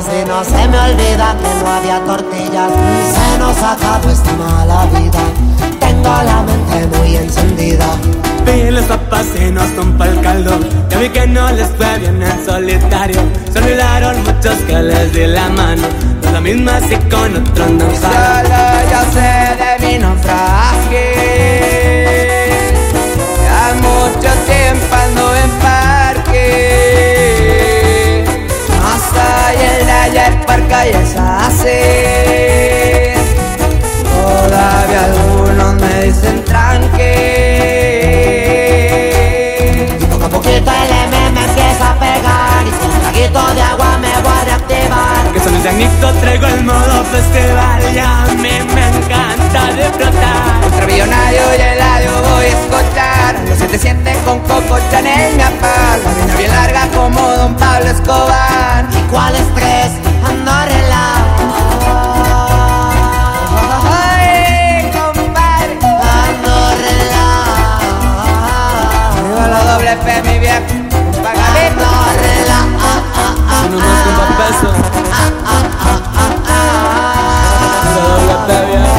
y no se me olvida que no había tortillas. Se nos acabó esta mala vida. Tengo la mente muy encendida. Vi los papas y nos tumpa el caldo. Ya vi que no les fue bien en solitario. Se olvidaron muchos que les di la mano. No es lo mismo así con otro no y solo yo sé de mi naufragio. Ya mucho tiempo ando en parque. Hasta y el de ayer por calles así. Todavía algunos me dicen tranque. Y poco a poquito el M me empieza a pegar. Y con un traguito de agua me voy a reactivar. Que son el tecnito, traigo el modo festival. Y a mí me encanta disfrutar. Contra billonario y Eladio voy a escuchar. Los que te sienten con Coco Chanel me apal. La vida bien larga como Don Pablo Escobar. ¿Y cuál estrés? Ando relajado. Ay, compadre, Ando relajado. arriba la doble P, mi viejo. Pagadito. Ando relajado. Son unos 50 pesos. Pero doble P, viejo.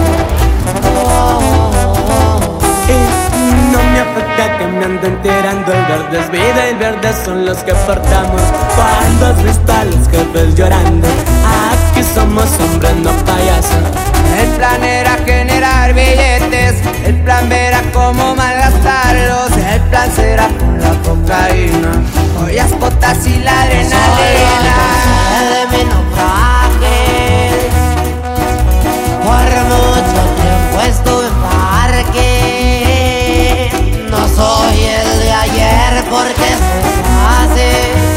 Y no me afecta que me anden tirando. El verde es vida y el verde son los que portamos. Cuando has visto a los jefes llorando, aquí somos hombres, no payasos. El plan era generar billetes. El plan verá cómo malgastarlos. El plan será con la cocaína, joyas, potas y la adrenalina. De mi naufragio. Por mucho tiempo estuve en parque. No soy el de ayer porque se hace.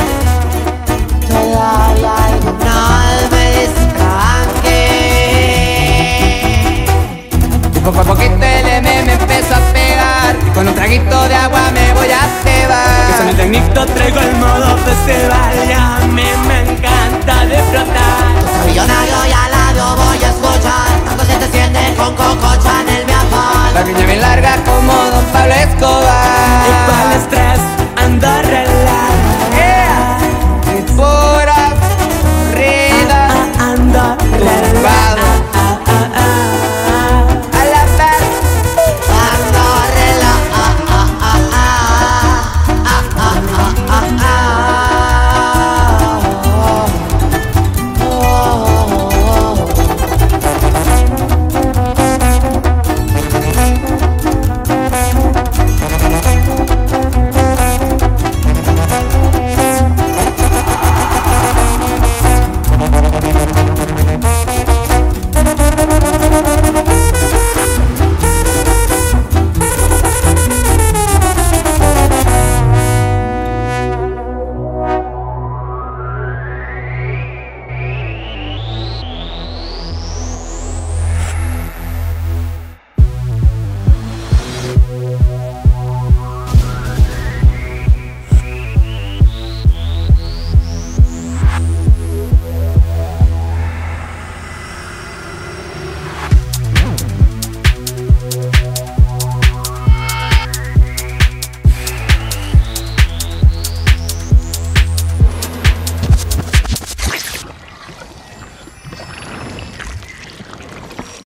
Todavía algunas me dicen tranque. Y poco a poquito el M me empezó a pegar. Y con un traguito de agua me voy a cebar. Que son el tecnito, traigo el modo